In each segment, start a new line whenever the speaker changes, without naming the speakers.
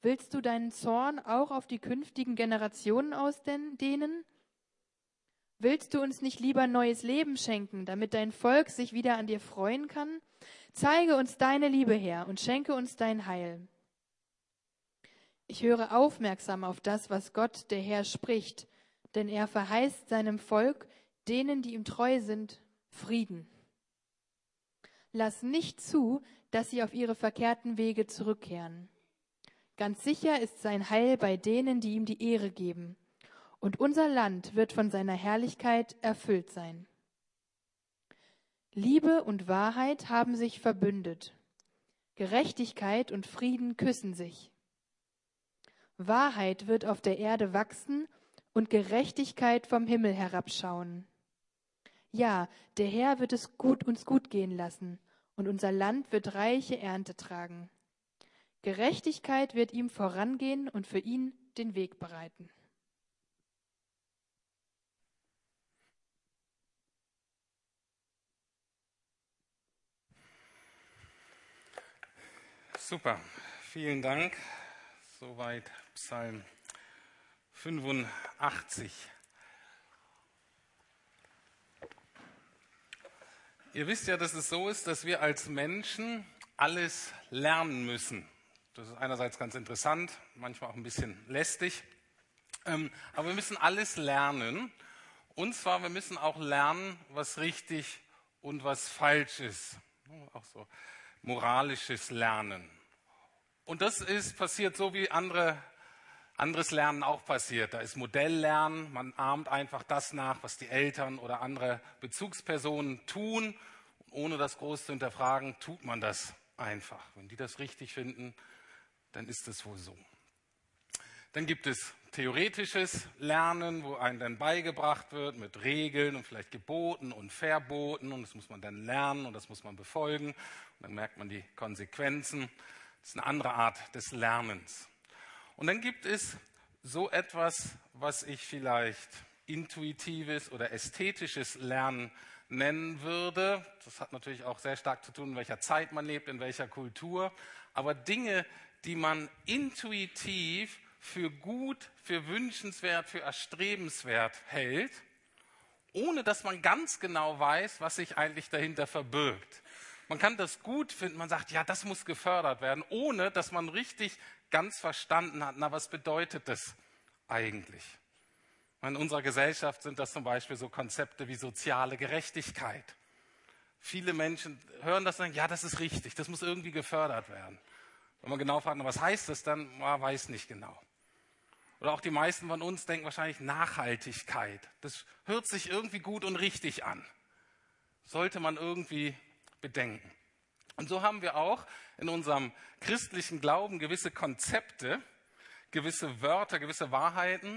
Willst du deinen Zorn auch auf die künftigen Generationen ausdehnen? Willst du uns nicht lieber neues Leben schenken, damit dein Volk sich wieder an dir freuen kann? Zeige uns deine Liebe, Herr, und schenke uns dein Heil. Ich höre aufmerksam auf das, was Gott, der Herr, spricht, denn er verheißt seinem Volk, denen, die ihm treu sind, Frieden. Lass nicht zu, dass sie auf ihre verkehrten Wege zurückkehren. Ganz sicher ist sein Heil bei denen, die ihm die Ehre geben. Und unser Land wird von seiner Herrlichkeit erfüllt sein. Liebe und Wahrheit haben sich verbündet. Gerechtigkeit und Frieden küssen sich. Wahrheit wird auf der Erde wachsen und Gerechtigkeit vom Himmel herabschauen. Ja, der Herr wird es uns gut gehen lassen, und unser Land wird reiche Ernte tragen. Gerechtigkeit wird ihm vorangehen und für ihn den Weg bereiten.
Super, vielen Dank. Soweit Psalm 85. Ihr wisst ja, dass es so ist, dass wir als Menschen alles lernen müssen. Das ist einerseits ganz interessant, manchmal auch ein bisschen lästig. Aber wir müssen alles lernen. Und zwar, wir müssen auch lernen, was richtig und was falsch ist. Auch so moralisches Lernen. Und das passiert so, wie anderes Lernen auch passiert. Da ist Modelllernen, man ahmt einfach das nach, was die Eltern oder andere Bezugspersonen tun. Ohne das groß zu hinterfragen, tut man das einfach. Wenn die das richtig finden, dann ist es wohl so. Dann gibt es theoretisches Lernen, wo einem dann beigebracht wird mit Regeln und vielleicht Geboten und Verboten. Und das muss man dann lernen und das muss man befolgen. Und dann merkt man die Konsequenzen. Das ist eine andere Art des Lernens. Und dann gibt es so etwas, was ich vielleicht intuitives oder ästhetisches Lernen nennen würde. Das hat natürlich auch sehr stark zu tun, in welcher Zeit man lebt, in welcher Kultur. Aber Dinge, die man intuitiv für gut, für wünschenswert, für erstrebenswert hält, ohne dass man ganz genau weiß, was sich eigentlich dahinter verbirgt. Man kann das gut finden, man sagt, ja, das muss gefördert werden, ohne dass man richtig ganz verstanden hat, na, was bedeutet das eigentlich? In unserer Gesellschaft sind das zum Beispiel so Konzepte wie soziale Gerechtigkeit. Viele Menschen hören das und sagen, ja, das ist richtig, das muss irgendwie gefördert werden. Wenn man genau fragt, was heißt das, dann weiß nicht genau. Oder auch die meisten von uns denken wahrscheinlich Nachhaltigkeit. Das hört sich irgendwie gut und richtig an. Sollte man irgendwie bedenken. Und so haben wir auch in unserem christlichen Glauben gewisse Konzepte, gewisse Wörter, gewisse Wahrheiten,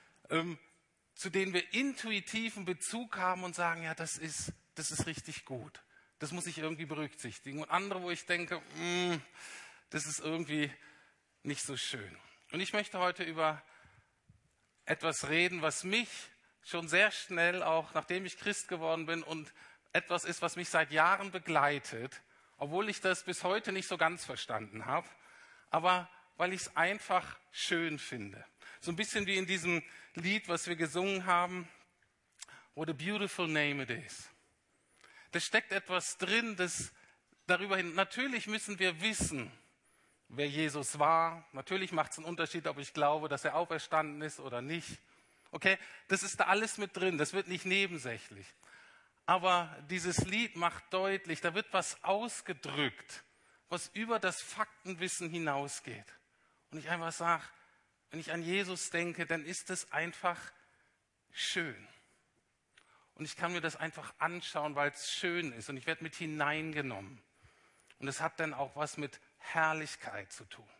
zu denen wir intuitiven Bezug haben und sagen, ja, das ist richtig gut. Das muss ich irgendwie berücksichtigen. Und andere, wo ich denke, das ist irgendwie nicht so schön. Und ich möchte heute über etwas reden, was mich schon sehr schnell, auch nachdem ich Christ geworden bin, und etwas ist, was mich seit Jahren begleitet, obwohl ich das bis heute nicht so ganz verstanden habe, aber weil ich es einfach schön finde. So ein bisschen wie in diesem Lied, was wir gesungen haben, What a beautiful name it is. Da steckt etwas drin, das darüber hin, natürlich müssen wir wissen, wer Jesus war. Natürlich macht es einen Unterschied, ob ich glaube, dass er auferstanden ist oder nicht. Okay, das ist da alles mit drin, das wird nicht nebensächlich. Aber dieses Lied macht deutlich, da wird was ausgedrückt, was über das Faktenwissen hinausgeht. Und ich einfach sage, wenn ich an Jesus denke, dann ist es einfach schön. Und ich kann mir das einfach anschauen, weil es schön ist. Und ich werde mit hineingenommen. Und es hat dann auch was mit Herrlichkeit zu tun.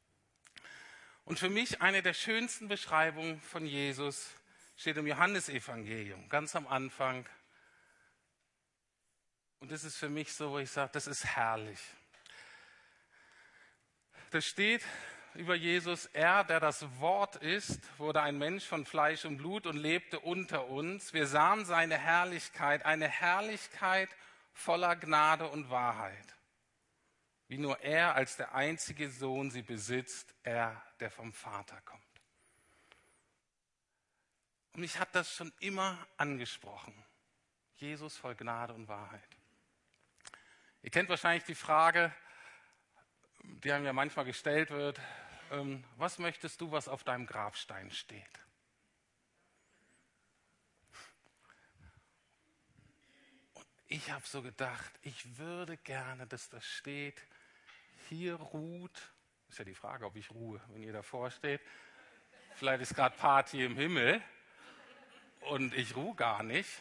Und für mich eine der schönsten Beschreibungen von Jesus steht im Johannesevangelium, ganz am Anfang. Und das ist für mich so, wo ich sage, das ist herrlich. Da steht über Jesus, er, der das Wort ist, wurde ein Mensch von Fleisch und Blut und lebte unter uns. Wir sahen seine Herrlichkeit, eine Herrlichkeit voller Gnade und Wahrheit. wie nur er als der einzige Sohn sie besitzt, er, der vom Vater kommt. Und mich hat das schon immer angesprochen. Jesus voll Gnade und Wahrheit. Ihr kennt wahrscheinlich die Frage, die einem ja manchmal gestellt wird, was möchtest du, was auf deinem Grabstein steht? Und ich habe so gedacht, ich würde gerne, dass das steht, hier ruht, ist ja die Frage, ob ich ruhe, wenn ihr davor steht. Vielleicht ist gerade Party im Himmel und ich ruhe gar nicht.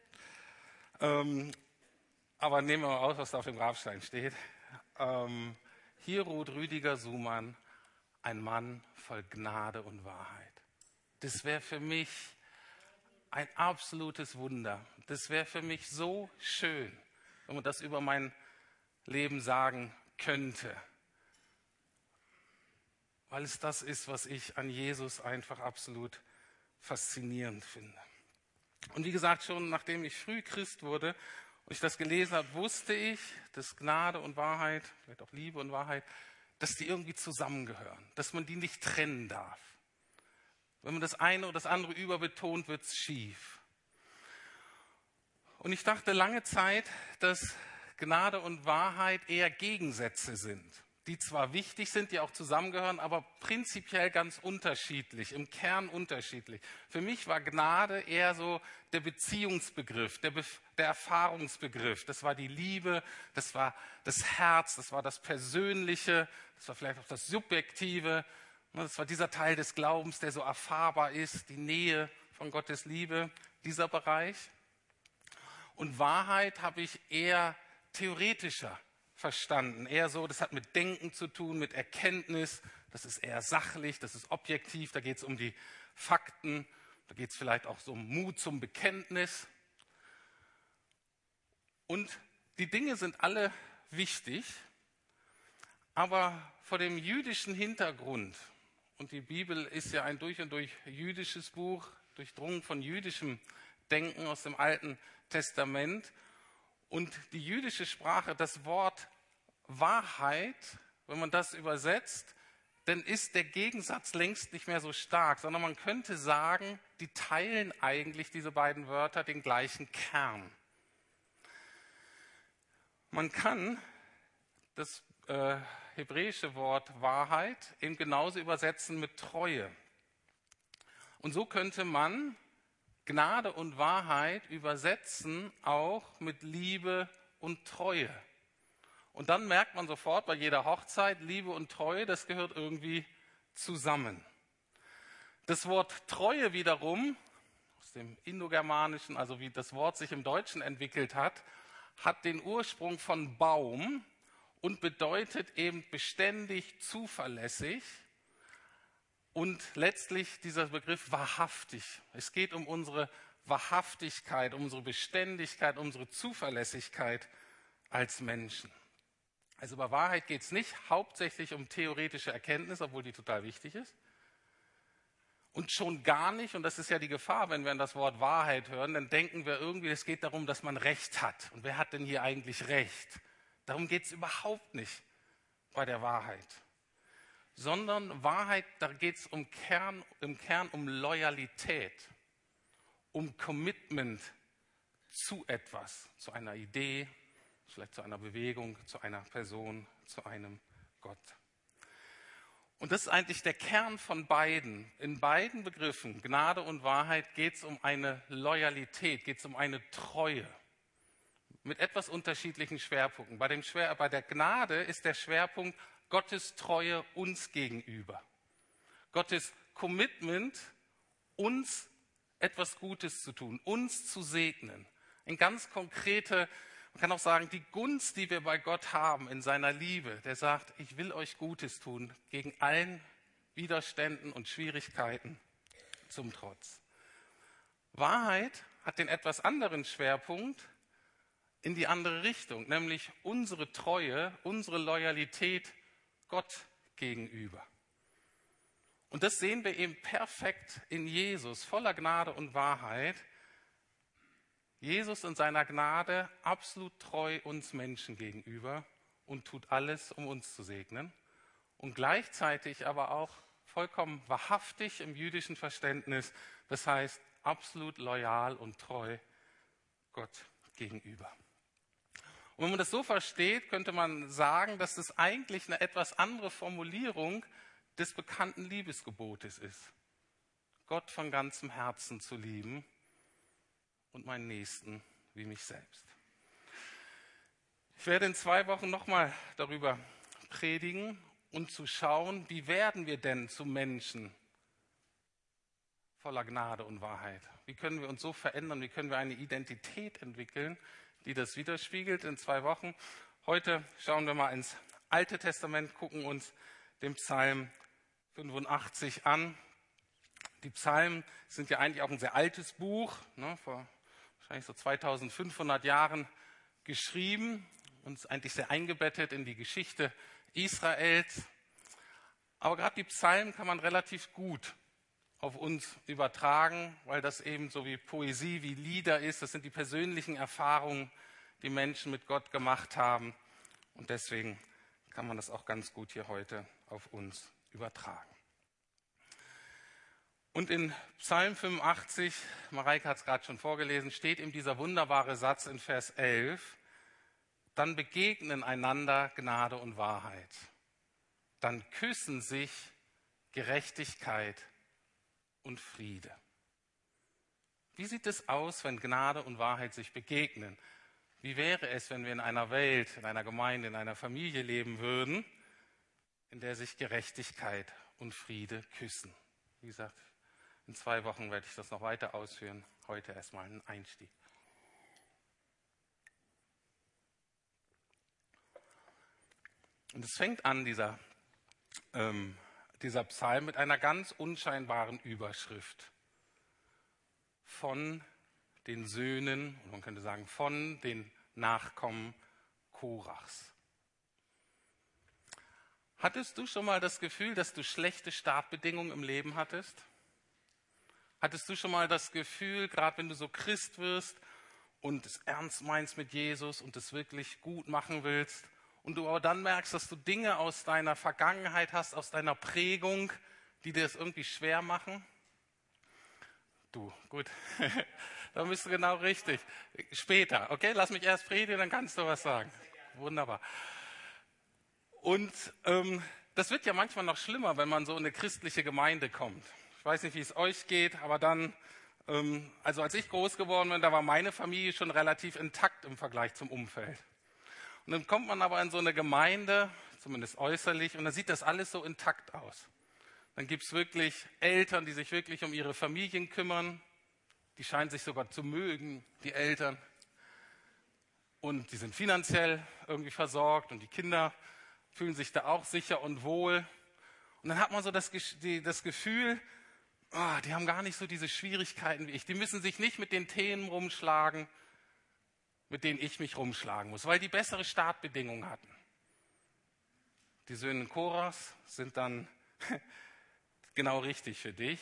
Aber nehmen wir mal aus, was da auf dem Grabstein steht. Hier ruht Rüdiger Sumann, ein Mann voll Gnade und Wahrheit. Das wäre für mich ein absolutes Wunder. Das wäre für mich so schön, wenn man das über mein Leben sagen könnte. Weil es das ist, was ich an Jesus einfach absolut faszinierend finde. Und wie gesagt, schon nachdem ich früh Christ wurde und ich das gelesen habe, wusste ich, dass Gnade und Wahrheit, vielleicht auch Liebe und Wahrheit, dass die irgendwie zusammengehören, dass man die nicht trennen darf. Wenn man das eine oder das andere überbetont, wird es schief. Und ich dachte lange Zeit, dass Gnade und Wahrheit eher Gegensätze sind, die zwar wichtig sind, die auch zusammengehören, aber prinzipiell ganz unterschiedlich, im Kern unterschiedlich. Für mich war Gnade eher so der Beziehungsbegriff, der Erfahrungsbegriff. Das war die Liebe, das war das Herz, das war das Persönliche, das war vielleicht auch das Subjektive. Das war dieser Teil des Glaubens, der so erfahrbar ist, die Nähe von Gottes Liebe, dieser Bereich. Und Wahrheit habe ich eher theoretischer verstanden. Eher so, das hat mit Denken zu tun, mit Erkenntnis. Das ist eher sachlich, das ist objektiv. Da geht es um die Fakten. Da geht es vielleicht auch so um Mut zum Bekenntnis. Und die Dinge sind alle wichtig. Aber vor dem jüdischen Hintergrund, und die Bibel ist ja ein durch und durch jüdisches Buch, durchdrungen von jüdischem Denken aus dem Alten Testament. Und die jüdische Sprache, das Wort Wahrheit, wenn man das übersetzt, dann ist der Gegensatz längst nicht mehr so stark, sondern man könnte sagen, die teilen eigentlich diese beiden Wörter den gleichen Kern. Man kann das hebräische Wort Wahrheit eben genauso übersetzen mit Treue. Und so könnte man Gnade und Wahrheit übersetzen auch mit Liebe und Treue. Und dann merkt man sofort bei jeder Hochzeit, Liebe und Treue, das gehört irgendwie zusammen. Das Wort Treue wiederum, aus dem Indogermanischen, also wie das Wort sich im Deutschen entwickelt hat, hat den Ursprung von Baum und bedeutet eben beständig, zuverlässig. Und letztlich dieser Begriff wahrhaftig. Es geht um unsere Wahrhaftigkeit, um unsere Beständigkeit, um unsere Zuverlässigkeit als Menschen. Also bei Wahrheit geht es nicht hauptsächlich um theoretische Erkenntnis, obwohl die total wichtig ist. Und schon gar nicht, und das ist ja die Gefahr, wenn wir an das Wort Wahrheit hören, dann denken wir irgendwie, es geht darum, dass man Recht hat. Und wer hat denn hier eigentlich Recht? Darum geht es überhaupt nicht bei der Wahrheit. Sondern Wahrheit, da geht es im Kern um Loyalität, um Commitment zu etwas, zu einer Idee, vielleicht zu einer Bewegung, zu einer Person, zu einem Gott. Und das ist eigentlich der Kern von beiden. In beiden Begriffen, Gnade und Wahrheit, geht es um eine Loyalität, geht es um eine Treue. Mit etwas unterschiedlichen Schwerpunkten. Bei der Gnade ist der Schwerpunkt Gottes Treue uns gegenüber. Gottes Commitment, uns etwas Gutes zu tun, uns zu segnen. Eine ganz konkrete, man kann auch sagen, die Gunst, die wir bei Gott haben in seiner Liebe, der sagt, ich will euch Gutes tun, gegen allen Widerständen und Schwierigkeiten zum Trotz. Wahrheit hat den etwas anderen Schwerpunkt in die andere Richtung, nämlich unsere Treue, unsere Loyalität Gott gegenüber. Und das sehen wir eben perfekt in Jesus, voller Gnade und Wahrheit. Jesus in seiner Gnade absolut treu uns Menschen gegenüber und tut alles, um uns zu segnen. Und gleichzeitig aber auch vollkommen wahrhaftig im jüdischen Verständnis, das heißt absolut loyal und treu Gott gegenüber. Und wenn man das so versteht, könnte man sagen, dass das eigentlich eine etwas andere Formulierung des bekannten Liebesgebotes ist. Gott von ganzem Herzen zu lieben und meinen Nächsten wie mich selbst. Ich werde in 2 Wochen nochmal darüber predigen und zu schauen, wie werden wir denn zu Menschen voller Gnade und Wahrheit? Wie können wir uns so verändern? Wie können wir eine Identität entwickeln, die das widerspiegelt in 2 Wochen? Heute schauen wir mal ins Alte Testament, gucken uns den Psalm 85 an. Die Psalmen sind ja eigentlich auch ein sehr altes Buch, vor wahrscheinlich so 2500 Jahren geschrieben und ist eigentlich sehr eingebettet in die Geschichte Israels. Aber gerade die Psalmen kann man relativ gut auf uns übertragen, weil das eben so wie Poesie, wie Lieder ist. Das sind die persönlichen Erfahrungen, die Menschen mit Gott gemacht haben. Und deswegen kann man das auch ganz gut hier heute auf uns übertragen. Und in Psalm 85, Mareike hat es gerade schon vorgelesen, steht eben dieser wunderbare Satz in Vers 11, dann begegnen einander Gnade und Wahrheit. Dann küssen sich Gerechtigkeit und Friede. Wie sieht es aus, wenn Gnade und Wahrheit sich begegnen? Wie wäre es, wenn wir in einer Welt, in einer Gemeinde, in einer Familie leben würden, in der sich Gerechtigkeit und Friede küssen? Wie gesagt, in 2 Wochen werde ich das noch weiter ausführen. Heute erstmal ein Einstieg. Und es fängt an, dieser Psalm, mit einer ganz unscheinbaren Überschrift. Von den Söhnen, man könnte sagen, von den Nachkommen Korachs. Hattest du schon mal das Gefühl, dass du schlechte Startbedingungen im Leben hattest? Hattest du schon mal das Gefühl, gerade wenn du so Christ wirst und es ernst meinst mit Jesus und es wirklich gut machen willst und du aber dann merkst, dass du Dinge aus deiner Vergangenheit hast, aus deiner Prägung, die dir es irgendwie schwer machen? Du, gut, dann bist du genau richtig. Später, okay? Lass mich erst predigen, dann kannst du was sagen. Wunderbar. Und das wird ja manchmal noch schlimmer, wenn man so in eine christliche Gemeinde kommt. Ich weiß nicht, wie es euch geht, aber dann, also als ich groß geworden bin, da war meine Familie schon relativ intakt im Vergleich zum Umfeld. Und dann kommt man aber in so eine Gemeinde, zumindest äußerlich, und dann sieht das alles so intakt aus. Dann gibt es wirklich Eltern, die sich wirklich um ihre Familien kümmern. Die scheinen sich sogar zu mögen, die Eltern. Und die sind finanziell irgendwie versorgt und die Kinder fühlen sich da auch sicher und wohl. Und dann hat man so das Gefühl, die haben gar nicht so diese Schwierigkeiten wie ich. Die müssen sich nicht mit den Themen rumschlagen, mit denen ich mich rumschlagen muss, weil die bessere Startbedingungen hatten. Die Söhne Korachs sind dann genau richtig für dich,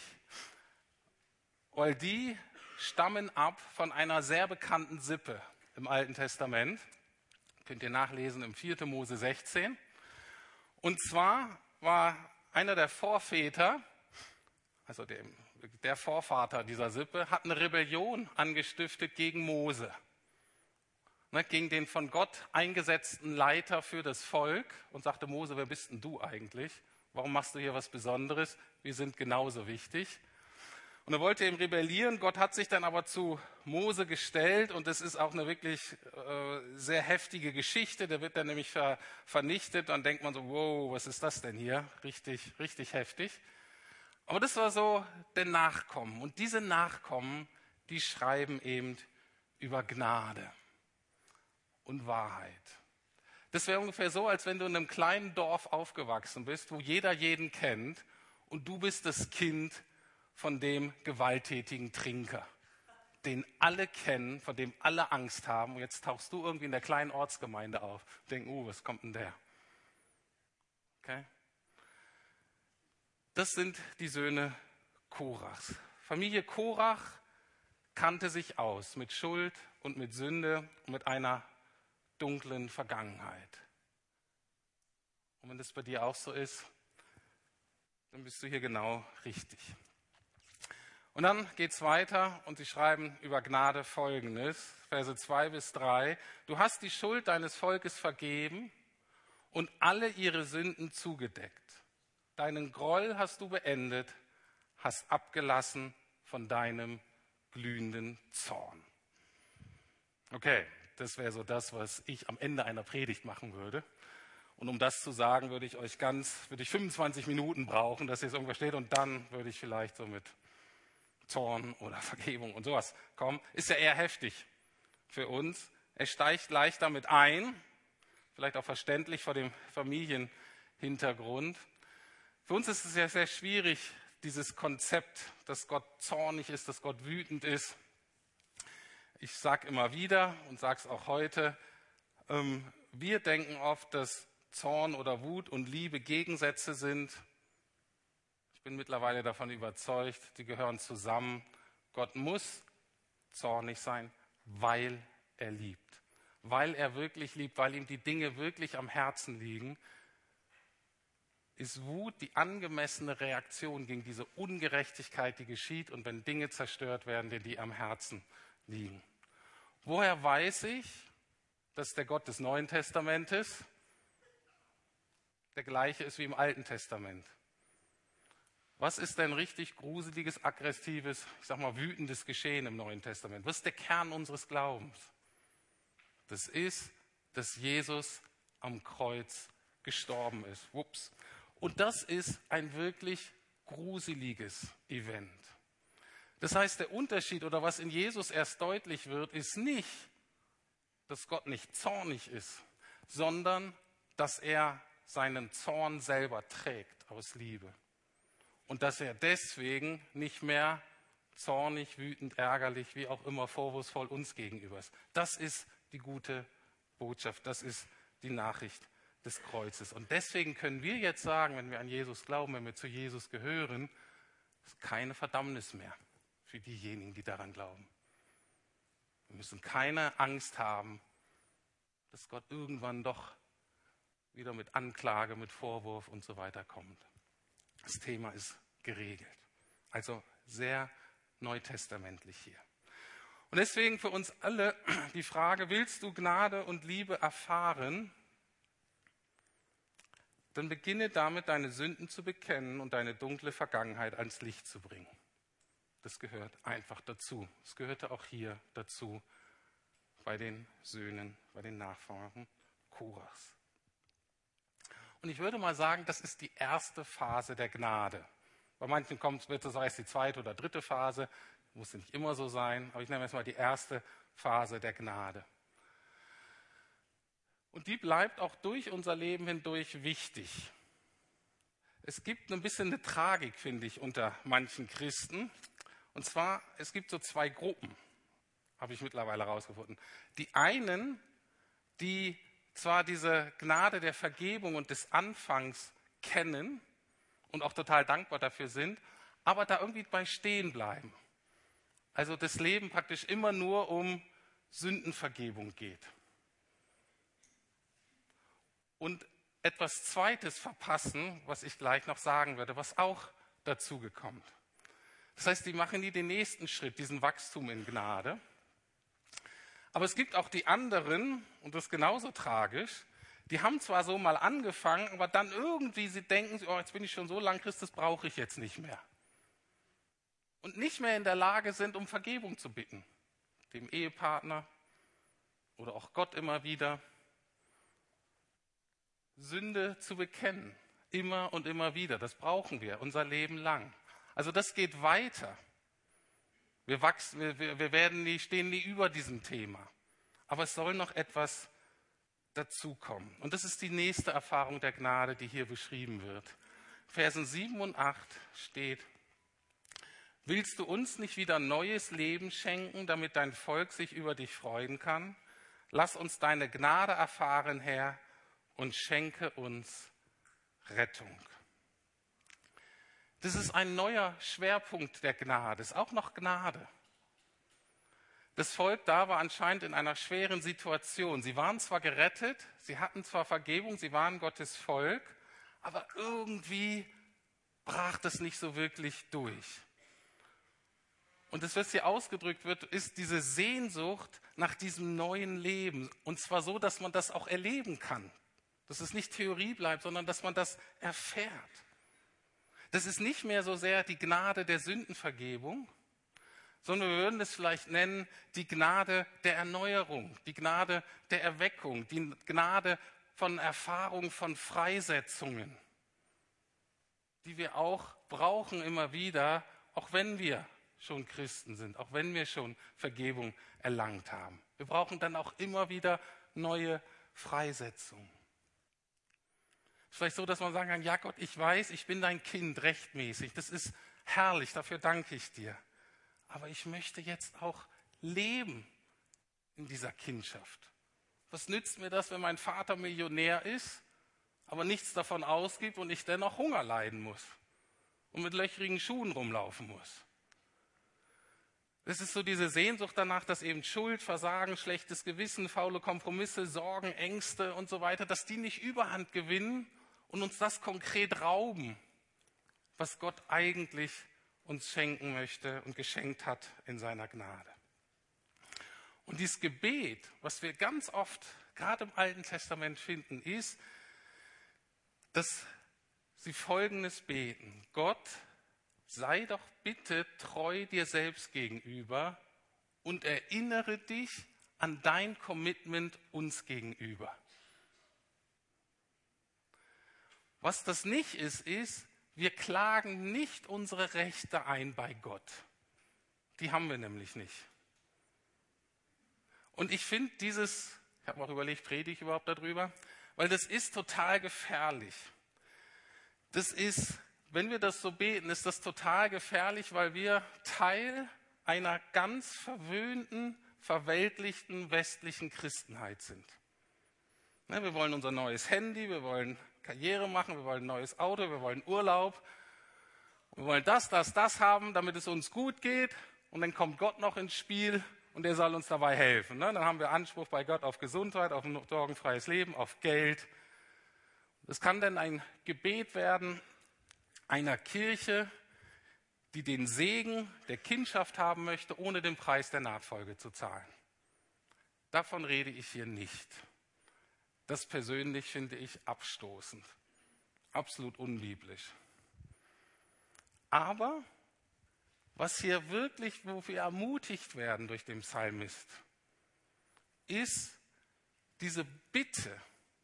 weil die stammen ab von einer sehr bekannten Sippe im Alten Testament. Könnt ihr nachlesen im 4. Mose 16. Und zwar war einer der Vorväter, also der Vorvater dieser Sippe, hat eine Rebellion angestiftet gegen Mose. Gegen den von Gott eingesetzten Leiter für das Volk und sagte, Mose, wer bist denn du eigentlich? Warum machst du hier was Besonderes? Wir sind genauso wichtig. Und er wollte eben rebellieren. Gott hat sich dann aber zu Mose gestellt und es ist auch eine wirklich sehr heftige Geschichte. Der wird dann nämlich vernichtet. Dann denkt man so, wow, was ist das denn hier? Richtig, richtig heftig. Aber das war so der Nachkommen. Und diese Nachkommen, die schreiben eben über Gnade und Wahrheit. Das wäre ungefähr so, als wenn du in einem kleinen Dorf aufgewachsen bist, wo jeder jeden kennt und du bist das Kind von dem gewalttätigen Trinker, den alle kennen, von dem alle Angst haben. Und jetzt tauchst du irgendwie in der kleinen Ortsgemeinde auf und denkst, was kommt denn der? Okay? Das sind die Söhne Korachs. Familie Korach kannte sich aus mit Schuld und mit Sünde und mit einer dunklen Vergangenheit. Und wenn das bei dir auch so ist, dann bist du hier genau richtig. Und dann geht es weiter und sie schreiben über Gnade Folgendes, Verse 2-3. Du hast die Schuld deines Volkes vergeben und alle ihre Sünden zugedeckt. Deinen Groll hast du beendet, hast abgelassen von deinem glühenden Zorn. Okay, das wäre so das, was ich am Ende einer Predigt machen würde. Und um das zu sagen, würde ich 25 Minuten brauchen, dass ihr es irgendwo steht, und dann würde ich vielleicht so mit Zorn oder Vergebung und sowas kommen. Ist ja eher heftig für uns. Er steigt gleich damit ein, vielleicht auch verständlich vor dem Familienhintergrund. Für uns ist es ja sehr schwierig, dieses Konzept, dass Gott zornig ist, dass Gott wütend ist. Ich sage immer wieder und sage es auch heute, wir denken oft, dass Zorn oder Wut und Liebe Gegensätze sind. Ich bin mittlerweile davon überzeugt, die gehören zusammen. Gott muss zornig sein, weil er liebt. Weil er wirklich liebt, weil ihm die Dinge wirklich am Herzen liegen, ist Wut die angemessene Reaktion gegen diese Ungerechtigkeit, die geschieht und wenn Dinge zerstört werden, die am Herzen liegen. Woher weiß ich, dass der Gott des Neuen Testamentes der gleiche ist wie im Alten Testament? Was ist denn richtig gruseliges, aggressives, ich sag mal wütendes Geschehen im Neuen Testament? Was ist der Kern unseres Glaubens? Das ist, dass Jesus am Kreuz gestorben ist. Ups. Und das ist ein wirklich gruseliges Event. Das heißt, der Unterschied oder was in Jesus erst deutlich wird, ist nicht, dass Gott nicht zornig ist, sondern dass er seinen Zorn selber trägt aus Liebe. Und dass er deswegen nicht mehr zornig, wütend, ärgerlich, wie auch immer vorwurfsvoll uns gegenüber ist. Das ist die gute Botschaft, das ist die Nachricht des Kreuzes. Und deswegen können wir jetzt sagen, wenn wir an Jesus glauben, wenn wir zu Jesus gehören, ist keine Verdammnis mehr für diejenigen, die daran glauben. Wir müssen keine Angst haben, dass Gott irgendwann doch wieder mit Anklage, mit Vorwurf und so weiter kommt. Das Thema ist geregelt. Also sehr neutestamentlich hier. Und deswegen für uns alle die Frage, willst du Gnade und Liebe erfahren? Dann beginne damit, deine Sünden zu bekennen und deine dunkle Vergangenheit ans Licht zu bringen. Das gehört einfach dazu. Es gehörte auch hier dazu bei den Söhnen, bei den Nachfahren Korachs. Und ich würde mal sagen, das ist die erste Phase der Gnade. Bei manchen wird es heißt die zweite oder dritte Phase, muss nicht immer so sein, aber ich nenne jetzt mal die erste Phase der Gnade. Und die bleibt auch durch unser Leben hindurch wichtig. Es gibt ein bisschen eine Tragik, finde ich, unter manchen Christen. Und zwar, es gibt so zwei Gruppen, habe ich mittlerweile herausgefunden. Die einen, die zwar diese Gnade der Vergebung und des Anfangs kennen und auch total dankbar dafür sind, aber da irgendwie bei stehen bleiben. Also das Leben praktisch immer nur um Sündenvergebung geht. Und etwas Zweites verpassen, was ich gleich noch sagen werde, was auch dazu kommt. Das heißt, die machen nie den nächsten Schritt, diesen Wachstum in Gnade. Aber es gibt auch die anderen, und das ist genauso tragisch, die haben zwar so mal angefangen, aber dann irgendwie, sie denken, oh, jetzt bin ich schon so lang Christ, das brauche ich jetzt nicht mehr. Und nicht mehr in der Lage sind, um Vergebung zu bitten. Dem Ehepartner oder auch Gott immer wieder. Sünde zu bekennen, immer und immer wieder, das brauchen wir unser Leben lang. Also das geht weiter. Wir wachsen, wir stehen nie über diesem Thema. Aber es soll noch etwas dazukommen. Und das ist die nächste Erfahrung der Gnade, die hier beschrieben wird. Versen 7 und 8 steht: Willst du uns nicht wieder neues Leben schenken, damit dein Volk sich über dich freuen kann? Lass uns deine Gnade erfahren, Herr, und schenke uns Rettung. Das ist ein neuer Schwerpunkt der Gnade, ist auch noch Gnade. Das Volk da war anscheinend in einer schweren Situation. Sie waren zwar gerettet, sie hatten zwar Vergebung, sie waren Gottes Volk, aber irgendwie brach das nicht so wirklich durch. Und das, was hier ausgedrückt wird, ist diese Sehnsucht nach diesem neuen Leben. Und zwar so, dass man das auch erleben kann. Dass es nicht Theorie bleibt, sondern dass man das erfährt. Das ist nicht mehr so sehr die Gnade der Sündenvergebung, sondern wir würden es vielleicht nennen, die Gnade der Erneuerung, die Gnade der Erweckung, die Gnade von Erfahrung von Freisetzungen, die wir auch brauchen immer wieder, auch wenn wir schon Christen sind, auch wenn wir schon Vergebung erlangt haben. Wir brauchen dann auch immer wieder neue Freisetzungen. Vielleicht so, dass man sagen kann, ja Gott, ich weiß, ich bin dein Kind rechtmäßig. Das ist herrlich, dafür danke ich dir. Aber ich möchte jetzt auch leben in dieser Kindschaft. Was nützt mir das, wenn mein Vater Millionär ist, aber nichts davon ausgibt und ich dennoch Hunger leiden muss und mit löchrigen Schuhen rumlaufen muss? Es ist so diese Sehnsucht danach, dass eben Schuld, Versagen, schlechtes Gewissen, faule Kompromisse, Sorgen, Ängste und so weiter, dass die nicht Überhand gewinnen und uns das konkret rauben, was Gott eigentlich uns schenken möchte und geschenkt hat in seiner Gnade. Und dieses Gebet, was wir ganz oft, gerade im Alten Testament finden, ist, dass sie Folgendes beten: Gott, sei doch bitte treu dir selbst gegenüber und erinnere dich an dein Commitment uns gegenüber. Was das nicht ist, wir klagen nicht unsere Rechte ein bei Gott. Die haben wir nämlich nicht. Und ich finde ich habe mir auch überlegt, predige ich überhaupt darüber? Weil das ist total gefährlich. Wenn wir das so beten, ist das total gefährlich, weil wir Teil einer ganz verwöhnten, verweltlichten westlichen Christenheit sind. Wir wollen unser neues Handy, wir wollen Karriere machen, wir wollen ein neues Auto, wir wollen Urlaub. Wir wollen das haben, damit es uns gut geht. Und dann kommt Gott noch ins Spiel und er soll uns dabei helfen. Dann haben wir Anspruch bei Gott auf Gesundheit, auf ein sorgenfreies Leben, auf Geld. Es kann dann ein Gebet werden einer Kirche, die den Segen der Kindschaft haben möchte, ohne den Preis der Nachfolge zu zahlen. Davon rede ich hier nicht. Das persönlich finde ich abstoßend, absolut unbiblisch. Aber was hier wirklich, wo wir ermutigt werden durch den Psalmist, ist diese Bitte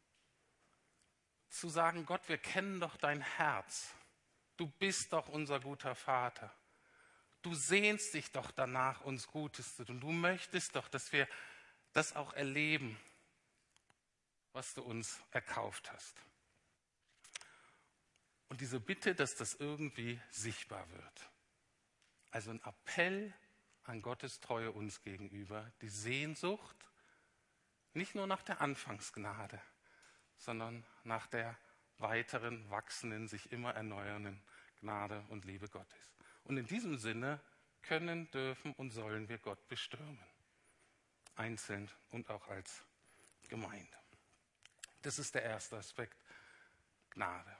zu sagen, Gott, wir kennen doch dein Herz. Du bist doch unser guter Vater. Du sehnst dich doch danach, uns Gutes zu tun. Du möchtest doch, dass wir das auch erleben, was du uns erkauft hast. Und diese Bitte, dass das irgendwie sichtbar wird. Also ein Appell an Gottes Treue uns gegenüber, die Sehnsucht, nicht nur nach der Anfangsgnade, sondern nach der weiteren, wachsenden, sich immer erneuernden Gnade und Liebe Gottes. Und in diesem Sinne können, dürfen und sollen wir Gott bestürmen. Einzeln und auch als Gemeinde. Das ist der erste Aspekt, Gnade.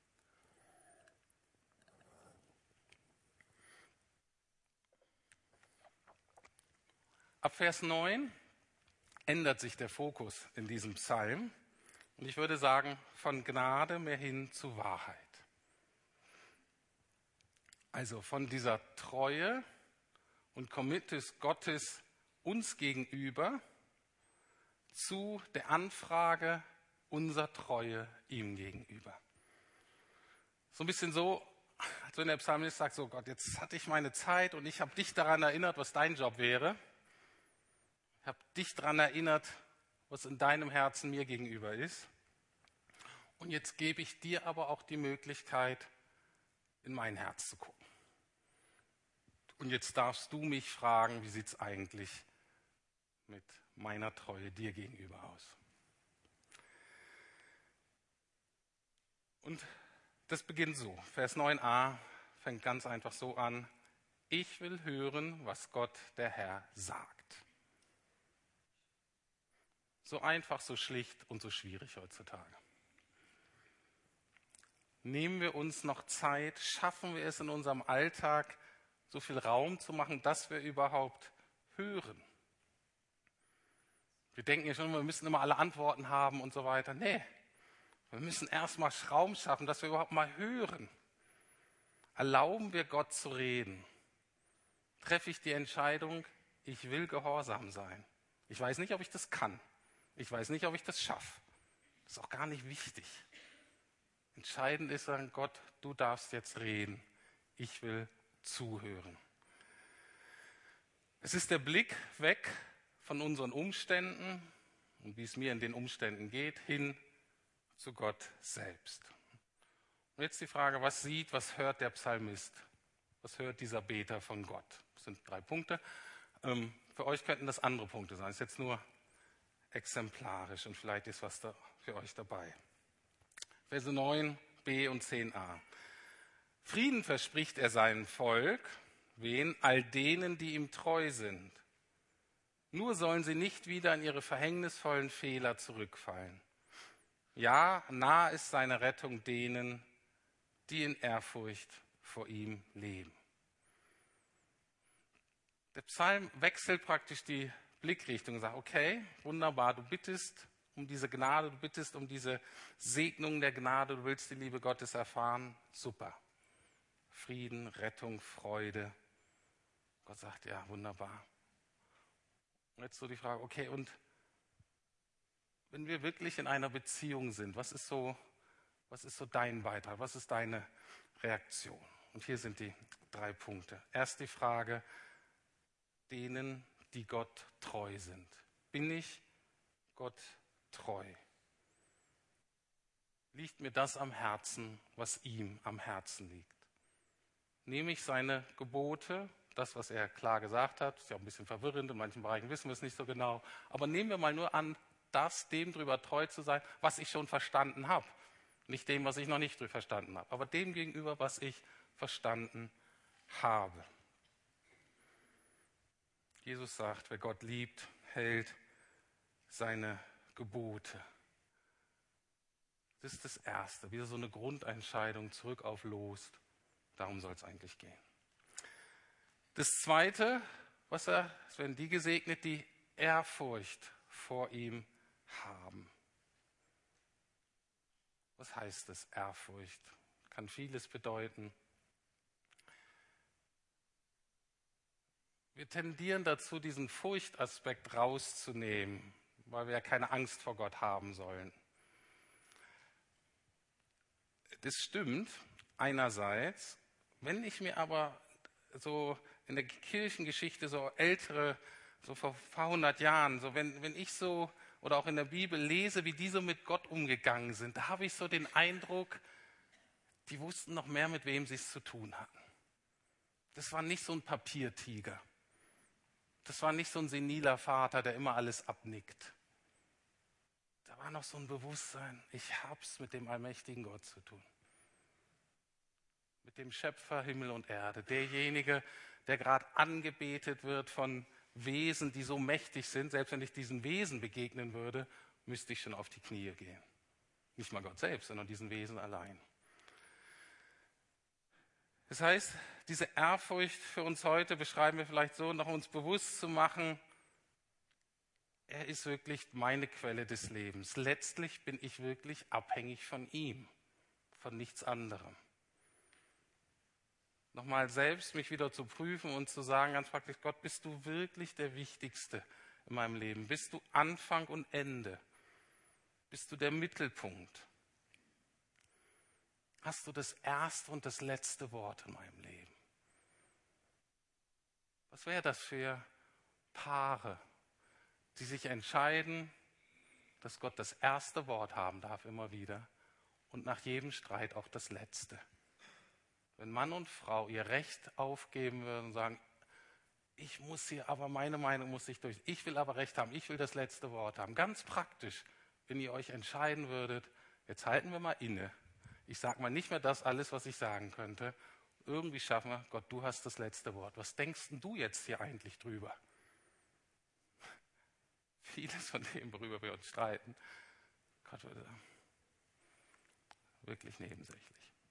Ab Vers 9 ändert sich der Fokus in diesem Psalm. Und ich würde sagen, von Gnade mehr hin zu Wahrheit. Also von dieser Treue und Commitment Gottes uns gegenüber zu der Anfrage unserer Treue ihm gegenüber. So ein bisschen so, als wenn der Psalmist sagt, so Gott, jetzt hatte ich meine Zeit und ich habe dich daran erinnert, was dein Job wäre. Ich habe dich daran erinnert, was in deinem Herzen mir gegenüber ist. Und jetzt gebe ich dir aber auch die Möglichkeit, in mein Herz zu gucken. Und jetzt darfst du mich fragen, wie sieht es eigentlich mit meiner Treue dir gegenüber aus? Und das beginnt so. Vers 9a fängt ganz einfach so an. Ich will hören, was Gott der Herr sagt. So einfach, so schlicht und so schwierig heutzutage. Nehmen wir uns noch Zeit, schaffen wir es in unserem Alltag, so viel Raum zu machen, dass wir überhaupt hören. Wir denken ja schon, wir müssen immer alle Antworten haben und so weiter. Nee, wir müssen erstmal Raum schaffen, dass wir überhaupt mal hören. Erlauben wir Gott zu reden. Treffe ich die Entscheidung, ich will gehorsam sein. Ich weiß nicht, ob ich das kann. Ich weiß nicht, ob ich das schaffe. Das ist auch gar nicht wichtig. Entscheidend ist dann, Gott, du darfst jetzt reden. Ich will zuhören. Es ist der Blick weg von unseren Umständen und wie es mir in den Umständen geht, hin zu Gott selbst. Und jetzt die Frage, was sieht, was hört der Psalmist? Was hört dieser Beter von Gott? Das sind 3 Punkte. Für euch könnten das andere Punkte sein. Das ist jetzt nur exemplarisch und vielleicht ist was da für euch dabei. Verse 9b und 10a. Frieden verspricht er seinem Volk, wen? All denen, die ihm treu sind. Nur sollen sie nicht wieder in ihre verhängnisvollen Fehler zurückfallen. Ja, nah ist seine Rettung denen, die in Ehrfurcht vor ihm leben. Der Psalm wechselt praktisch die Blickrichtung und sagt, okay, wunderbar, du bittest um diese Gnade, du bittest um diese Segnung der Gnade, du willst die Liebe Gottes erfahren, super. Frieden, Rettung, Freude. Gott sagt, ja, wunderbar. Und jetzt so die Frage, okay, und wenn wir wirklich in einer Beziehung sind, was ist so dein Beitrag, was ist deine Reaktion? Und hier sind die 3 Punkte. Erst die Frage, denen, die Gott treu sind. Bin ich Gott treu? Liegt mir das am Herzen, was ihm am Herzen liegt? Nehme ich seine Gebote, das, was er klar gesagt hat, ist ja auch ein bisschen verwirrend, in manchen Bereichen wissen wir es nicht so genau, aber nehmen wir mal nur an, dem drüber treu zu sein, was ich schon verstanden habe. Nicht dem, was ich noch nicht verstanden habe, aber dem gegenüber, was ich verstanden habe. Jesus sagt, wer Gott liebt, hält seine Gebote. Das ist das Erste, wieder so eine Grundentscheidung, zurück auf Los. Darum soll es eigentlich gehen. Das Zweite, es werden die gesegnet, die Ehrfurcht vor ihm haben. Was heißt das, Ehrfurcht? Kann vieles bedeuten. Wir tendieren dazu, diesen Furchtaspekt rauszunehmen, weil wir ja keine Angst vor Gott haben sollen. Das stimmt einerseits. Wenn ich mir aber so in der Kirchengeschichte so ältere, so vor ein paar 100 Jahren, so wenn ich so oder auch in der Bibel lese, wie die so mit Gott umgegangen sind, da habe ich so den Eindruck, die wussten noch mehr, mit wem sie es zu tun hatten. Das war nicht so ein Papiertiger. Das war nicht so ein seniler Vater, der immer alles abnickt. Da war noch so ein Bewusstsein, ich hab's mit dem allmächtigen Gott zu tun. Mit dem Schöpfer Himmel und Erde. Derjenige, der gerade angebetet wird von Wesen, die so mächtig sind. Selbst wenn ich diesen Wesen begegnen würde, müsste ich schon auf die Knie gehen. Nicht mal Gott selbst, sondern diesen Wesen allein. Das heißt, diese Ehrfurcht für uns heute beschreiben wir vielleicht so, noch uns bewusst zu machen, er ist wirklich meine Quelle des Lebens. Letztlich bin ich wirklich abhängig von ihm, von nichts anderem. Nochmal selbst mich wieder zu prüfen und zu sagen, ganz praktisch, Gott, bist du wirklich der Wichtigste in meinem Leben? Bist du Anfang und Ende? Bist du der Mittelpunkt? Hast du das erste und das letzte Wort in meinem Leben? Was wäre das für Paare, die sich entscheiden, dass Gott das erste Wort haben darf immer wieder und nach jedem Streit auch das letzte? Wenn Mann und Frau ihr Recht aufgeben würden und sagen, ich muss hier, aber meine Meinung muss ich durch. Ich will aber Recht haben, ich will das letzte Wort haben. Ganz praktisch, wenn ihr euch entscheiden würdet, jetzt halten wir mal inne. Ich sage mal nicht mehr das alles, was ich sagen könnte. Irgendwie schaffen wir, Gott, du hast das letzte Wort. Was denkst denn du jetzt hier eigentlich drüber? Vieles von dem, worüber wir uns streiten, Gott würde sagen, wirklich nebensächlich.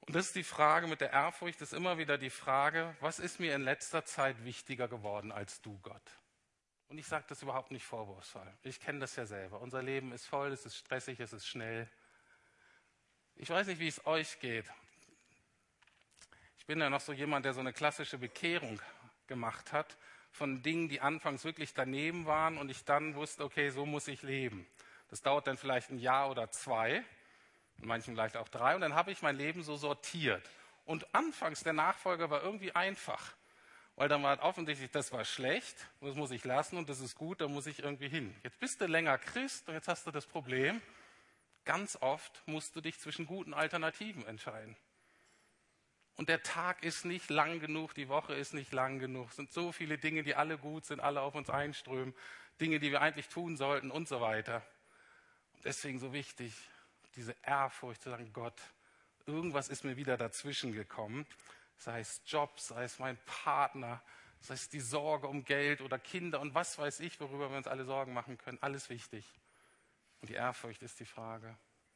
Und das ist die Frage mit der Ehrfurcht, ist immer wieder die Frage, was ist mir in letzter Zeit wichtiger geworden als du, Gott? Und ich sage das überhaupt nicht vorwurfsvoll. Ich kenne das ja selber. Unser Leben ist voll, es ist stressig, es ist schnell. Ich weiß nicht, wie es euch geht. Ich bin ja noch so jemand, der so eine klassische Bekehrung gemacht hat von Dingen, die anfangs wirklich daneben waren und ich dann wusste, okay, so muss ich leben. Das dauert dann vielleicht ein Jahr oder 2, in manchen vielleicht auch 3 und dann habe ich mein Leben so sortiert. Und anfangs der Nachfolger war irgendwie einfach, weil dann war offensichtlich, das war schlecht, das muss ich lassen und das ist gut, da muss ich irgendwie hin. Jetzt bist du länger Christ und jetzt hast du das Problem, ganz oft musst du dich zwischen guten Alternativen entscheiden. Und der Tag ist nicht lang genug, die Woche ist nicht lang genug. Es sind so viele Dinge, die alle gut sind, alle auf uns einströmen. Dinge, die wir eigentlich tun sollten und so weiter. Und deswegen so wichtig, diese Ehrfurcht zu sagen, Gott, irgendwas ist mir wieder dazwischen gekommen. Sei es Job, sei es mein Partner, sei es die Sorge um Geld oder Kinder und was weiß ich, worüber wir uns alle Sorgen machen können. Alles wichtig. Und die Ehrfurcht ist die Frage.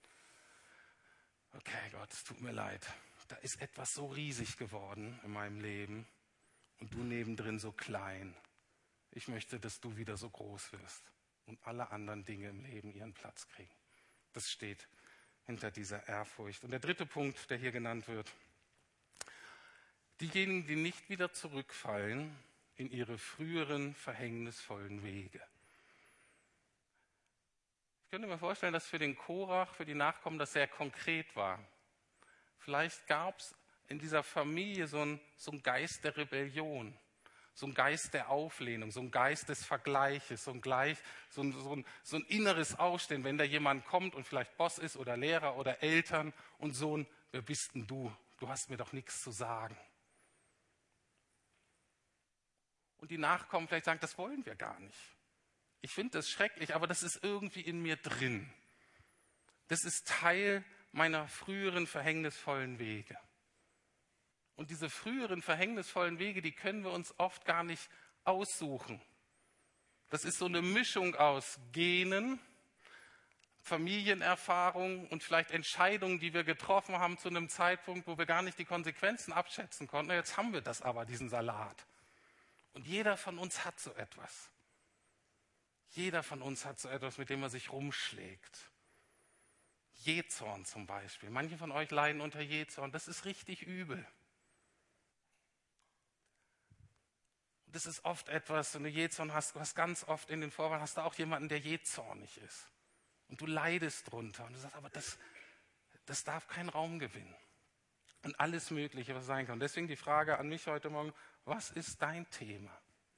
Okay, Gott, es tut mir leid. Da ist etwas so riesig geworden in meinem Leben und du nebendrin so klein. Ich möchte, dass du wieder so groß wirst und alle anderen Dinge im Leben ihren Platz kriegen. Das steht hinter dieser Ehrfurcht. Und der dritte Punkt, der hier genannt wird, diejenigen, die nicht wieder zurückfallen in ihre früheren verhängnisvollen Wege. Ich könnte mir vorstellen, dass für den Korach, für die Nachkommen, das sehr konkret war. Vielleicht gab es in dieser Familie so einen Geist der Rebellion, so einen Geist der Auflehnung, so einen Geist des Vergleiches, so ein inneres Aufstehen, wenn da jemand kommt und vielleicht Boss ist oder Lehrer oder Eltern und Sohn, wer bist denn du? Du hast mir doch nichts zu sagen. Und die Nachkommen vielleicht sagen, das wollen wir gar nicht. Ich finde das schrecklich, aber das ist irgendwie in mir drin. Das ist Teil meiner früheren verhängnisvollen Wege. Und diese früheren verhängnisvollen Wege, die können wir uns oft gar nicht aussuchen. Das ist so eine Mischung aus Genen, Familienerfahrung und vielleicht Entscheidungen, die wir getroffen haben zu einem Zeitpunkt, wo wir gar nicht die Konsequenzen abschätzen konnten. Jetzt haben wir das aber, diesen Salat. Und jeder von uns hat so etwas. Jeder von uns hat so etwas, mit dem er sich rumschlägt. Jähzorn zum Beispiel. Manche von euch leiden unter Jähzorn. Das ist richtig übel. Das ist oft etwas, wenn du Jähzorn hast, du hast ganz oft in den Vorwahlen, hast du auch jemanden, der jähzornig ist. Und du leidest drunter. Und du sagst, aber das darf keinen Raum gewinnen. Und alles Mögliche, was sein kann. Und deswegen die Frage an mich heute Morgen, was ist dein Thema?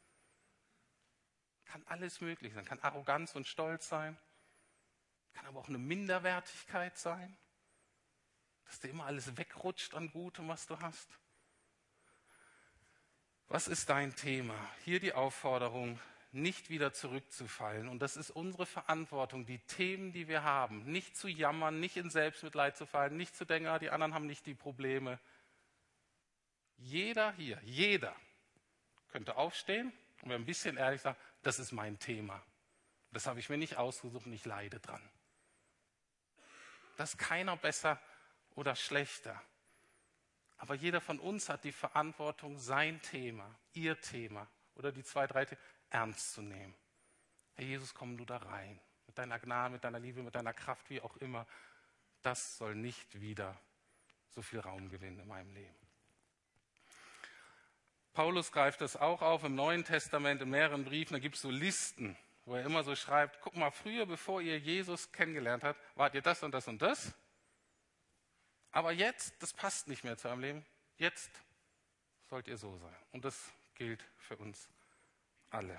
Kann alles möglich sein. Kann Arroganz und Stolz sein. Kann aber auch eine Minderwertigkeit sein, dass dir immer alles wegrutscht an Gutem, was du hast. Was ist dein Thema? Hier die Aufforderung, nicht wieder zurückzufallen. Und das ist unsere Verantwortung, die Themen, die wir haben, nicht zu jammern, nicht in Selbstmitleid zu fallen, nicht zu denken, die anderen haben nicht die Probleme. Jeder hier, jeder könnte aufstehen und wir ein bisschen ehrlich sagen, das ist mein Thema. Das habe ich mir nicht ausgesucht und ich leide dran. Das ist keiner besser oder schlechter. Aber jeder von uns hat die Verantwortung, sein Thema, ihr Thema oder die 2, 3 Themen ernst zu nehmen. Herr Jesus, komm du da rein. Mit deiner Gnade, mit deiner Liebe, mit deiner Kraft, wie auch immer. Das soll nicht wieder so viel Raum gewinnen in meinem Leben. Paulus greift das auch auf im Neuen Testament, in mehreren Briefen. Da gibt es so Listen, wo er immer so schreibt, guck mal, früher, bevor ihr Jesus kennengelernt habt, wart ihr das und das und das. Aber jetzt, das passt nicht mehr zu eurem Leben. Jetzt sollt ihr so sein. Und das gilt für uns alle.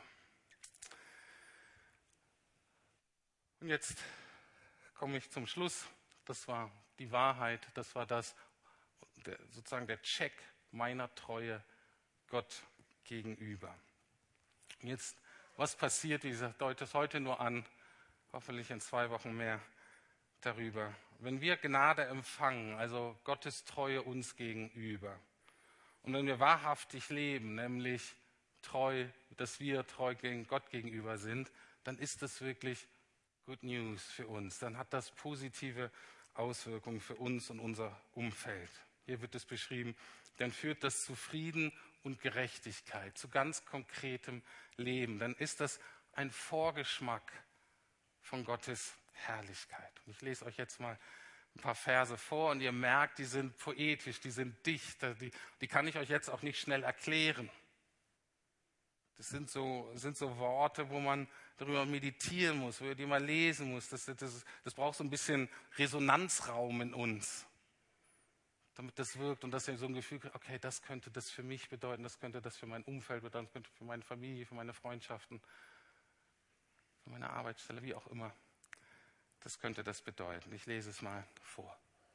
Und jetzt komme ich zum Schluss. Das war die Wahrheit, das war sozusagen der Check meiner Treue Gott gegenüber. Und jetzt, was passiert? Ich deute es heute nur an, hoffentlich in 2 Wochen mehr darüber. Wenn wir Gnade empfangen, also Gottes Treue uns gegenüber, und wenn wir wahrhaftig leben, nämlich treu, dass wir treu Gott gegenüber sind, dann ist das wirklich Good News für uns. Dann hat das positive Auswirkungen für uns und unser Umfeld. hier wird es beschrieben, dann führt das zu Frieden und Gerechtigkeit, zu ganz konkretem Leben. Dann ist das ein Vorgeschmack von Gottes Herrlichkeit. Und ich lese euch jetzt mal ein paar Verse vor und ihr merkt, die sind poetisch, die sind dicht, die kann ich euch jetzt auch nicht schnell erklären. Das sind so Worte, wo man darüber meditieren muss, wo ihr die mal lesen muss. Das braucht so ein bisschen Resonanzraum in uns, damit das wirkt und dass ihr so ein Gefühl kriegt, okay, das könnte das für mich bedeuten, das könnte das für mein Umfeld bedeuten, das könnte für meine Familie, für meine Freundschaften, für meine Arbeitsstelle, wie auch immer. Das könnte das bedeuten. Ich lese es mal vor.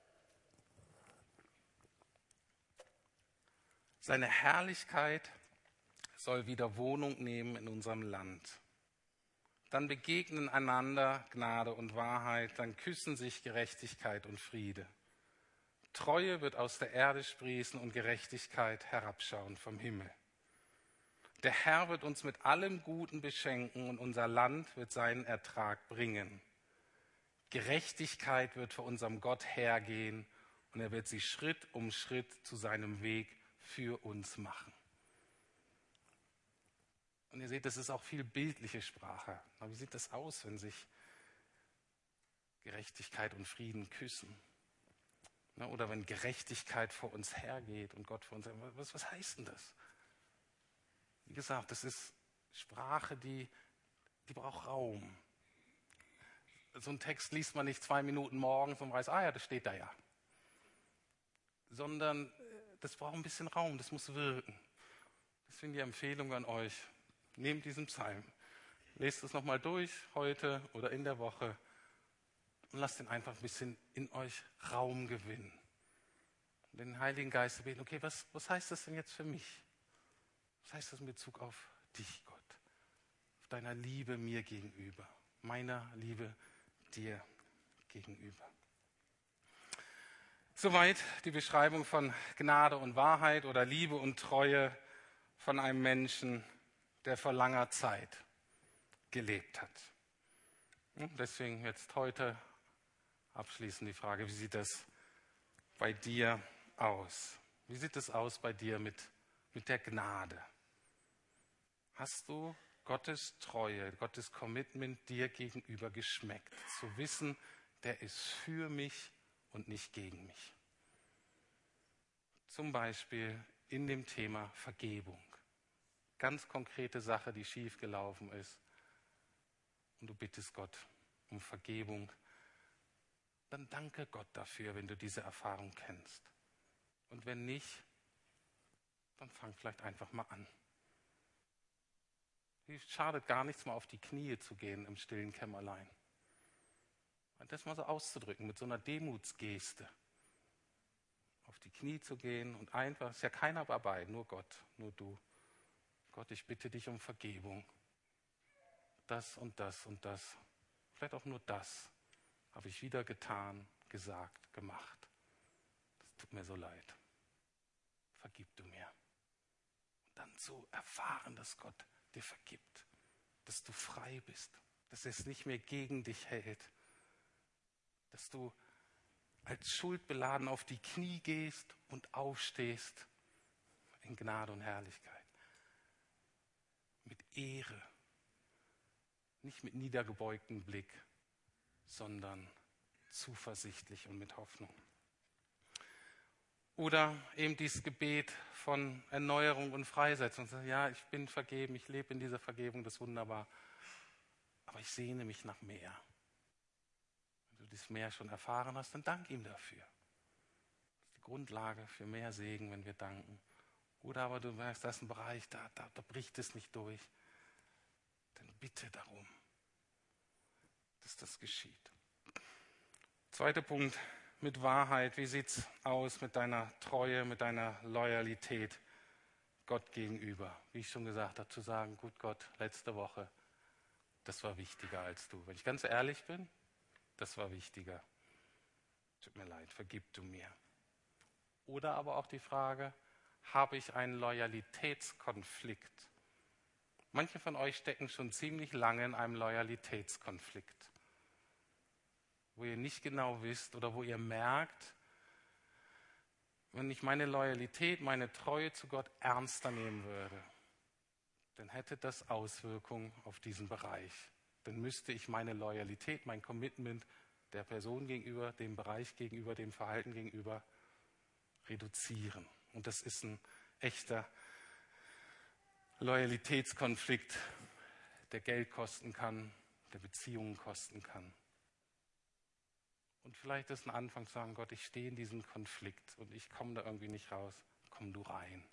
Seine Herrlichkeit soll wieder Wohnung nehmen in unserem Land. Dann begegnen einander Gnade und Wahrheit, dann küssen sich Gerechtigkeit und Friede. Treue wird aus der Erde sprießen und Gerechtigkeit herabschauen vom Himmel. Der Herr wird uns mit allem Guten beschenken und unser Land wird seinen Ertrag bringen. Gerechtigkeit wird vor unserem Gott hergehen und er wird sie Schritt um Schritt zu seinem Weg für uns machen. Und ihr seht, das ist auch viel bildliche Sprache. Aber wie sieht das aus, wenn sich Gerechtigkeit und Frieden küssen? Oder wenn Gerechtigkeit vor uns hergeht und Gott vor uns hergeht. Was heißt denn das? Wie gesagt, das ist Sprache, die braucht Raum. So einen Text liest man nicht 2 Minuten morgens und weiß, ja, das steht da ja. Sondern das braucht ein bisschen Raum, das muss wirken. Deswegen die Empfehlung an euch, nehmt diesen Psalm, lest es nochmal durch, heute oder in der Woche und lasst ihn einfach ein bisschen in euch Raum gewinnen. Und den Heiligen Geist beten, okay, was heißt das denn jetzt für mich? Was heißt das in Bezug auf dich, Gott? Auf deiner Liebe mir gegenüber, meiner Liebe dir gegenüber. Soweit die Beschreibung von Gnade und Wahrheit oder Liebe und Treue von einem Menschen, der vor langer Zeit gelebt hat. Und deswegen jetzt heute abschließend die Frage, wie sieht das bei dir aus? Wie sieht es aus bei dir mit der Gnade? Hast du Gottes Treue, Gottes Commitment dir gegenüber geschmeckt? Zu wissen, der ist für mich und nicht gegen mich. Zum Beispiel in dem Thema Vergebung. Ganz konkrete Sache, die schiefgelaufen ist. Und du bittest Gott um Vergebung. Dann danke Gott dafür, wenn du diese Erfahrung kennst. Und wenn nicht, dann fang vielleicht einfach mal an. Es schadet gar nichts, mal auf die Knie zu gehen im stillen Kämmerlein. Und das mal so auszudrücken, mit so einer Demutsgeste. Auf die Knie zu gehen und einfach, ist ja keiner dabei, nur Gott, nur du. Gott, ich bitte dich um Vergebung. Das und das und das, vielleicht auch nur das, habe ich wieder getan, gesagt, gemacht. Das tut mir so leid. Vergib du mir. Und dann zu erfahren, dass Gott dir vergibt, dass du frei bist, dass er es nicht mehr gegen dich hält, dass du als schuldbeladen auf die Knie gehst und aufstehst in Gnade und Herrlichkeit. Mit Ehre, nicht mit niedergebeugtem Blick, sondern zuversichtlich und mit Hoffnung. Oder eben dieses Gebet von Erneuerung und Freisetzung. Ja, ich bin vergeben, ich lebe in dieser Vergebung, das ist wunderbar. Aber ich sehne mich nach mehr. Wenn du dieses Mehr schon erfahren hast, dann dank ihm dafür. Das ist die Grundlage für mehr Segen, wenn wir danken. Oder aber du merkst, das ist ein Bereich, da bricht es nicht durch. Dann bitte darum, dass das geschieht. Zweiter Punkt, mit Wahrheit. Wie sieht es aus mit deiner Treue, mit deiner Loyalität Gott gegenüber? Wie ich schon gesagt habe, zu sagen, gut Gott, letzte Woche, das war wichtiger als du. Wenn ich ganz ehrlich bin, das war wichtiger. Tut mir leid, vergib du mir. Oder aber auch die Frage, habe ich einen Loyalitätskonflikt? Manche von euch stecken schon ziemlich lange in einem Loyalitätskonflikt, wo ihr nicht genau wisst oder wo ihr merkt, wenn ich meine Loyalität, meine Treue zu Gott ernster nehmen würde, dann hätte das Auswirkungen auf diesen Bereich. Dann müsste ich meine Loyalität, mein Commitment der Person gegenüber, dem Bereich gegenüber, dem Verhalten gegenüber reduzieren. Und das ist ein echter Loyalitätskonflikt, der Geld kosten kann, der Beziehungen kosten kann. Und vielleicht ist ein Anfang zu sagen, Gott, ich stehe in diesem Konflikt und ich komme da irgendwie nicht raus. Komm du rein.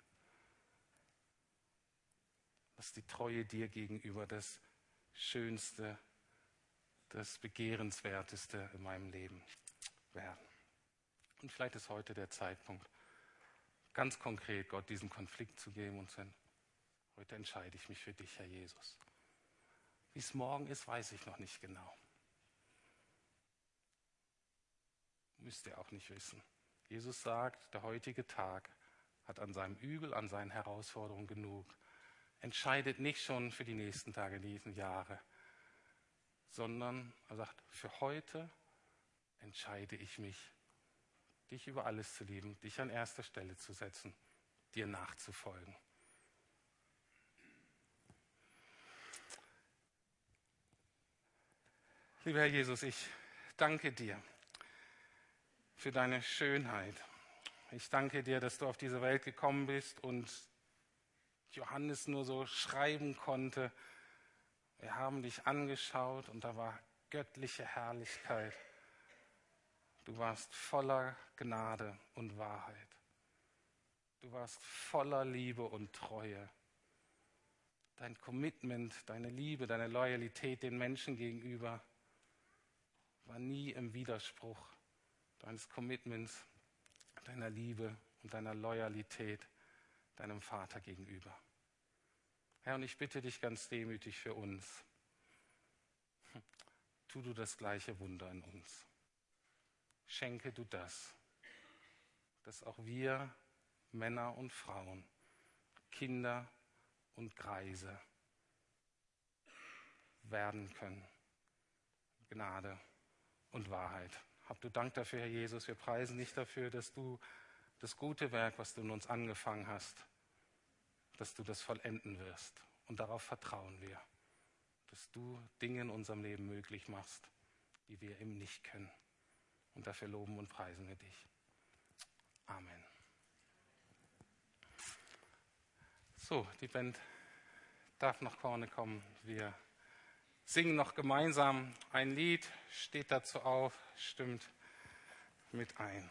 Lass die Treue dir gegenüber das Schönste, das Begehrenswerteste in meinem Leben werden. Und vielleicht ist heute der Zeitpunkt, ganz konkret Gott diesen Konflikt zu geben und zu sagen, heute entscheide ich mich für dich, Herr Jesus. Wie es morgen ist, weiß ich noch nicht genau. Müsst ihr auch nicht wissen. Jesus sagt, der heutige Tag hat an seinem Übel, an seinen Herausforderungen genug. Entscheidet nicht schon für die nächsten Tage, die nächsten Jahre, sondern er sagt, für heute entscheide ich mich, dich über alles zu lieben, dich an erster Stelle zu setzen, dir nachzufolgen. Lieber Herr Jesus, ich danke dir für deine Schönheit. Ich danke dir, dass du auf diese Welt gekommen bist und Johannes nur so schreiben konnte. Wir haben dich angeschaut und da war göttliche Herrlichkeit. Du warst voller Gnade und Wahrheit. Du warst voller Liebe und Treue. Dein Commitment, deine Liebe, deine Loyalität den Menschen gegenüber war nie im Widerspruch deines Commitments, deiner Liebe und deiner Loyalität deinem Vater gegenüber. Herr, und ich bitte dich ganz demütig für uns. Tu du das gleiche Wunder in uns. Schenke du das, dass auch wir, Männer und Frauen, Kinder und Greise werden können. Gnade und Wahrheit. Hab du Dank dafür, Herr Jesus. Wir preisen dich dafür, dass du das gute Werk, was du in uns angefangen hast, dass du das vollenden wirst. Und darauf vertrauen wir, dass du Dinge in unserem Leben möglich machst, die wir eben nicht können. Und dafür loben und preisen wir dich. Amen. So, die Band darf nach vorne kommen. Wir singen noch gemeinsam ein Lied, steht dazu auf, stimmt mit ein.